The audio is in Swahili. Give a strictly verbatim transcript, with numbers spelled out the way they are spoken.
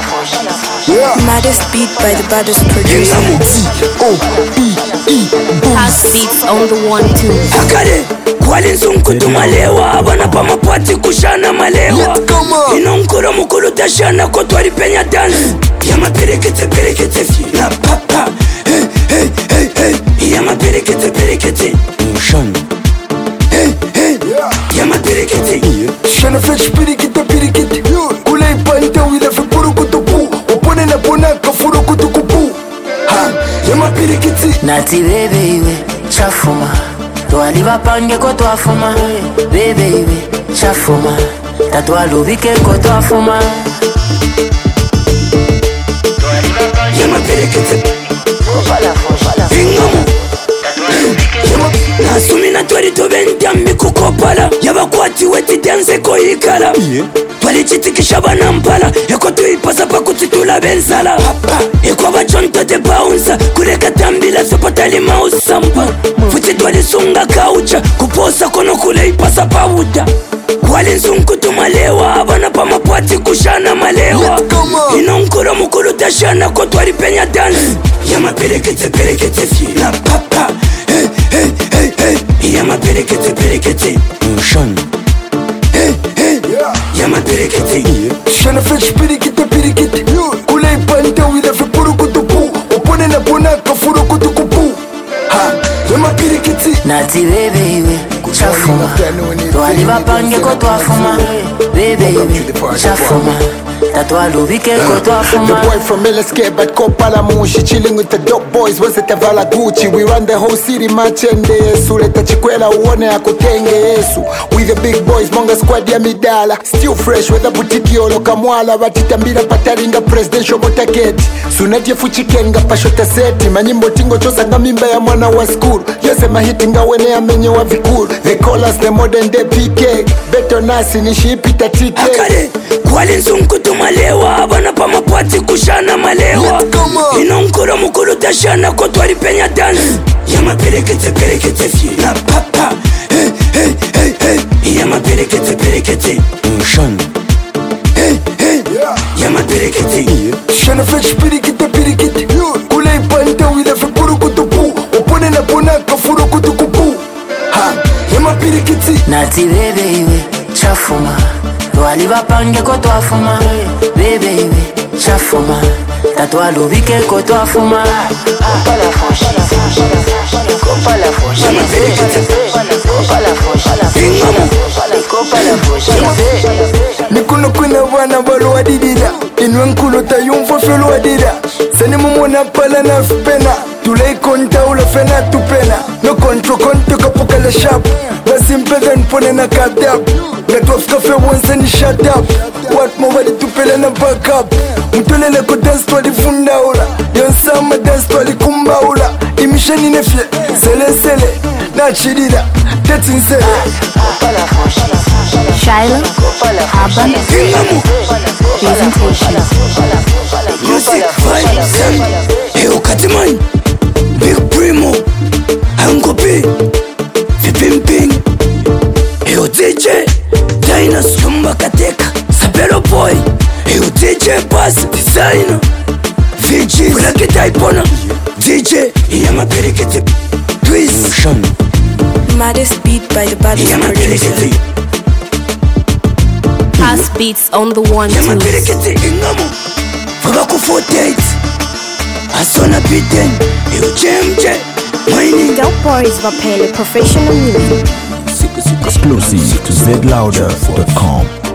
Yeah. Maddest beat by the baddest producer. House beats on the one two. Akale kwali nzungu tumalewa abana pa mapati kushana malewa inonkuro mukuru tashana ko twari penya dance yama perekete perekete fi na papa hey hey hey hey yama perekete perekete motion hey hey yama perekete shana fresh perekete perekete kule ipanta wile fi puru kutupu opone na pona kafuru kutukupu ha yama perekete nati bebe iwe chafuma twali bapange ko twafuma bebe iwe chafuma tatwalubike ko twafuma yama perekete ingamu nasumi na twali tobenta mikukopala yabakwati weti denze ko ikala twali chitikisha banampala yako tuipasa pa kutitula benzala eko bachonto de bounce kureka tambila sopatali mausampa futi twali sunga kaucha kuposa kono kule ipasa pauda kwali nzungu tumalewa abana pa mapati kushana malewa inonkuro mukuru tashana ko twali penya dance yama perekete perekete fi na papa hey hey hey hey yama perekete perekete motion hey hey yama perekete shana fresh perekete perekete kule ipanta wile fi puru kutupu opone na pona kafuru kutukupu ha yama perekete nati bebe iwe chafuma twali bapange ko twafuma bebe iwe chafuma tatwalubike ko twafuma. The boy from L S K but Kopala Mushi chilling with the dope boys was it Vala Gucci. We run the whole city machende Yesu leta chikwela uone akutenge Yesu. We the big boys monga squad ya midala still fresh with a boutique olo kamwala batitambira pataringa presidential motaketi sunati ya fuchikenga pashota seti manyimbo tingo chosanga mimba ya mwana wa school yose mahitinga wene ya menye wa vikuru they call us the modern day P K beto nasi nishipita T K akale kwali nzungu tumalewa abana pa mapati kushana malewa inonkuro mukuru tashana ko twali penya dance yama perekete perekete fi na papa hey hey hey hey yama perekete perekete motion hey hey yama perekete shana fresh perekete perekete kule ipanta wile fi puru kutupu opone na pona kafuru kutukupu ha yama perekete nati bebe iwe chafuma twali bapange ko twafuma bebe iwe chafuma tatwalubike ko twafuma kopala foshi kopala foshi kopala foshi kopala foshi nikuno kwina wana balo wadidida inwe nkulo tayumfo felo wadida sani mumona pala na fpena tulei konta ula fena tupena no kontro konto kapuka la shop basimpeden pone na kadap netwaf kafe once ni shut up what mo wadi tupele na back up mtolele ko dance twali funda ula yonsama dance twali kumba ula imishani nefye sele sele na chidida dating sele Shiloh, Abba, presentation. music vibes hey ukatimani big primo angopi vipimping hey D J Dinos Lumba Kateka Sapelo boy hey D J Bass designer V G kuna kitaipona D J yama perekete twist motion Maddest beat by the baddest yama producer. perekete House beats on the one yama two. perekete ingamu faka ku forty-eight asona biden hey J mining Dope Boys Vapele Professional Music. Exclusive to Z Louder dot com.